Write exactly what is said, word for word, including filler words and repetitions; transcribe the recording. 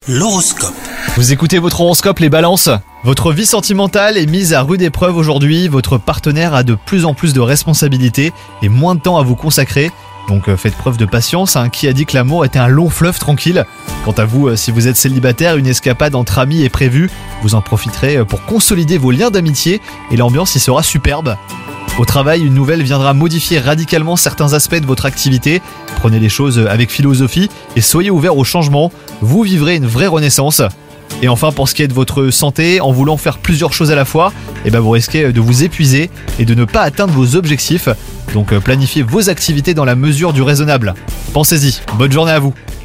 L'horoscope. Vous écoutez votre horoscope les balances. Votre vie sentimentale est mise à rude épreuve aujourd'hui, votre partenaire a de plus en plus de responsabilités et moins de temps à vous consacrer. Donc faites preuve de patience, hein. Qui a dit que l'amour était un long fleuve tranquille? Quant à vous, si vous êtes célibataire, une escapade entre amis est prévue. Vous en profiterez pour consolider vos liens d'amitié et l'ambiance y sera superbe. Au travail, une nouvelle viendra modifier radicalement certains aspects de votre activité. Prenez les choses avec philosophie et soyez ouverts au changement. Vous vivrez une vraie renaissance. Et enfin, pour ce qui est de votre santé, en voulant faire plusieurs choses à la fois, eh ben vous risquez de vous épuiser et de ne pas atteindre vos objectifs. Donc planifiez vos activités dans la mesure du raisonnable. Pensez-y, bonne journée à vous.